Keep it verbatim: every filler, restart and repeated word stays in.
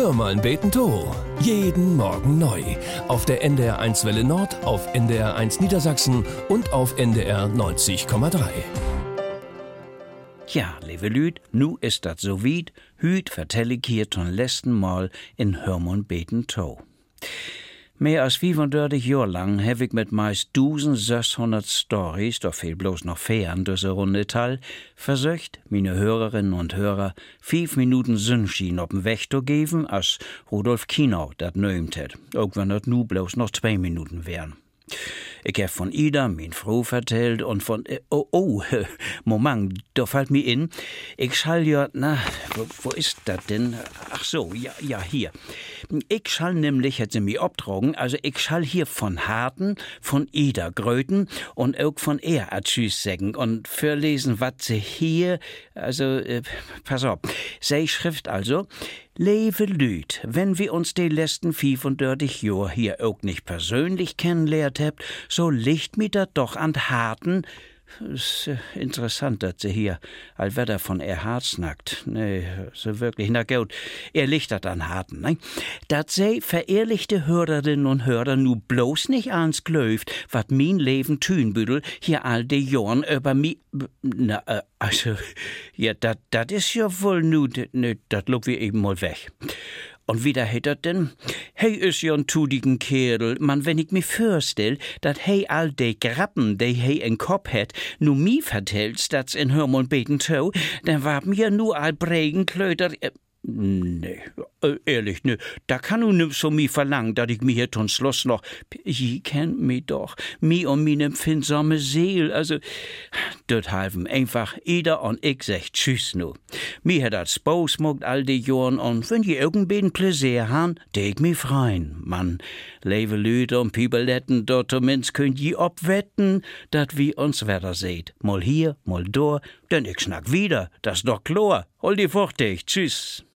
Hör mal beten to. Jeden Morgen neu. Auf der N D R eins Welle Nord, auf N D R eins Niedersachsen und auf N D R neunzig Komma drei. Ja, liebe Lüd, nu ist dat so weit. Hüt vertell ich hier zum letzten Mal in Hör mal beten to. Mehr als fünfunddreißig Jahre lang habe ich mit meist eintausendsechshundert Stories, doch viel bloß noch fern durch Runde Teil, versucht, meine Hörerinnen und Hörer fünf Minuten Sonnenschein auf den Weg zu geben, als Rudolf Kinau dat nömt hat, auch wenn das nu bloß noch zwei Minuten wären. Ich hab von Ida, min Frau, vertellt und von, äh, oh, oh, Moment, da fällt mir in, ich schall ja, na, wo, wo ist das denn? Ach so, ja, ja, hier. Ich schall nämlich, hat sie mir abtragen, also ich schall hier von Harten, von Ida Gröten und auch von er a Tschüss sagen und verlesen, was sie hier, also, äh, pass auf, sei Schrift also, Liebe Lüd, wenn wir uns die letzten fünfunddreißig Jahre hier auch nicht persönlich kennenlernt habt, so liegt mir das doch an Harten. Ist interessant, dass sie hier all Wetter von er Hart snackt. Nee, so wirklich, na gut, er liegt das an Harten, ne? Dat sie verehrlichte Hörerinnen und Hörer nu bloß nicht ans glöft, wat mein Leben Thünbüdel hier all die Jahren über mi, na, äh, also, ja, dat, dat is ja wohl nu, ne, dat lob wir eben mal weg. Und wieder hätt er denn? Hey is ja ein tudigen Kerl, man, wenn ich mir vorstell, dat hey all de Grappen, de hey en Kopf het, nu mi vertellst, dat's in Hör mal beten to, dann warben ja nu all Bregen Klöter, äh, nee, äh, ehrlich, ne, da kann du nimm so mi verlangen, dat ich mi hier zum Schluss noch, je kennt mi doch, mi und mi empfindsame Seel, also, dort halfen einfach Ida und ich sech Tschüss nu. Mi hat dat Spaß mogt all die Jahren und wenn je irgendwen Pläsier han, deg mi freien. Mann, leve Lüder und Pibeletten, dort zumindest könnt je obwetten, dat wie uns Wetter seht. Mal hier, mal dort, denn ich schnack wieder, das doch klar. Hol die fuchtig, tschüss.